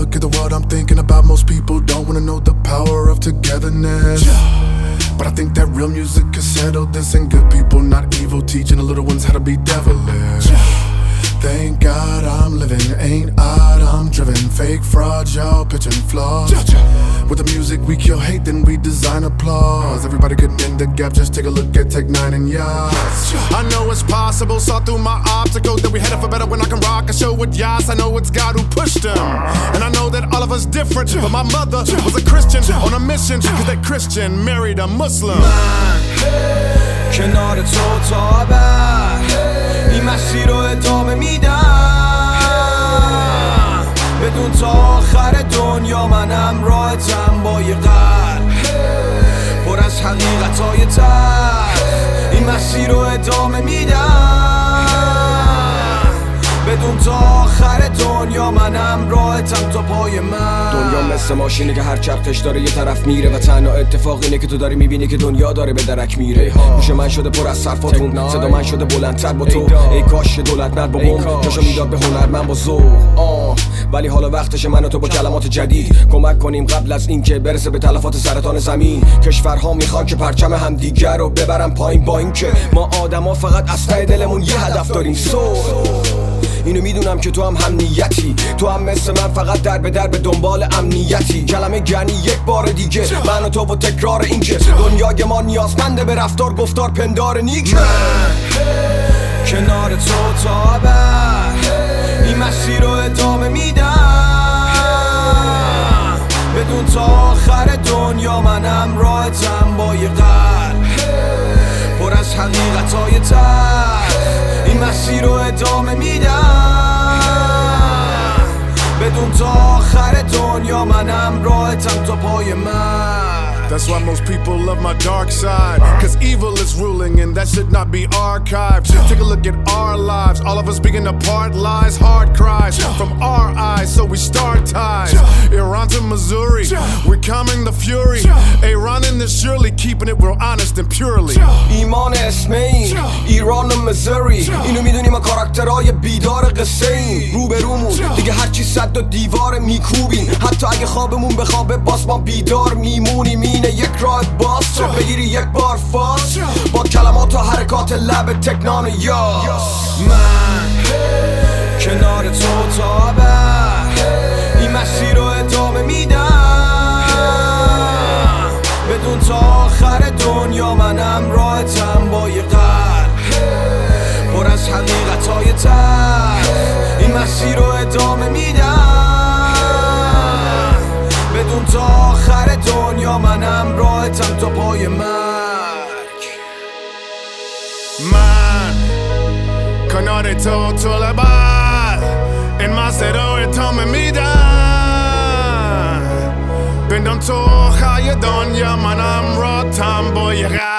look at the world, I'm thinking about most people don't wanna know the power of togetherness. But I think that real music can settle this, and good people, not evil, teaching the little ones how to be devilish. Thank God I'm living, ain't odd, I'm driven. Fake fraud, y'all pitching flaws. With the music we kill hate, then we design applause. Everybody getting in the gap, just take a look at Tech Nine and Yas. I know it's possible, saw through my obstacles that we headed for better when I can rock a show with Yas. I know it's God who pushed them, and I know that all of us different. But my mother was a Christian on a mission, cause that Christian married a Muslim. کنار تو تا ابد این مسیر رو ادامه میدم بدون تا آخر دنیا منم راحتم با یه قلب پر از حقیقتای تلخ این مسیر رو ادامه میدم بدون تا آخر دنیا منم راحتم تا پای من. دنیا مثل ماشینه که هر چرخش داره یه طرف میره و تنها اتفاق اینه که تو داری میبینی که دنیا داره به درک میره. گوش من شده پر از حرفاتون، صدا من شده بلندتر با تو. ای کاش دولت مرد با بم جاشو میداد به هنرمند با ذوق. ولی حالا وقتشه من و تو با کلمات جدید کمک کنیم قبل از اینکه برسه به تلفات سرطان زمین. کشورها میخوان که پرچم همدیگر رو ببرن پایین، با اینکه ما آدما فقط از ته دلمون یه هدف داریم. اینو میدونم که تو هم نیتی، تو هم مثل من فقط در به دنبال امنیتی. کلمه گنی یک بار دیگه من و تو و تکرار این که دنیای ما نیازمنده به رفتار گفتار پندار نیک. من کنار تو تا ابد این مسیر رو ادامه میدم بدون تا آخر دنیا منم راحتم با یه قلب پر از حقیقتای تلخ این مسیر رو ادامه میدم بدون تا آخر دنیا منم راحتم تا پای من. That's why most people love my dark side, cause evil is ruling and that should not be archived. Take a look at our lives, all of us being apart, lies, hard cries from our eyes, so we start ties. Iran to Missouri, we're calming the fury. Iran in this surely keeping it real honest and purely. ایمان اسم این ایران و مزوری، اینو میدونیم ما کاراکترهای بیدار قصه این. روبرومون دیگه هرچی صد و دیوار میکوبیم، حتی اگه خوابمون بخوابه باز ما بیدار میمونیم. اینه یک راه باز چه بگیری یک بار فاز با کلمات و حرکات لب تکنان و یاس. من کنار تو تا ابد این مسیر رو ادامه میدم بدون تا آخر دنیا منم راحتم با یه قلب پر از حقیقتای تلخ این مسیر رو ادامه میدم بدون تا آخر دنیا منم راحتم تا پای مرگ. من کنار تو تا ابد این مسیر رو ادامه میدم بدون تا آخر دنیا منم راحتم با یه قلب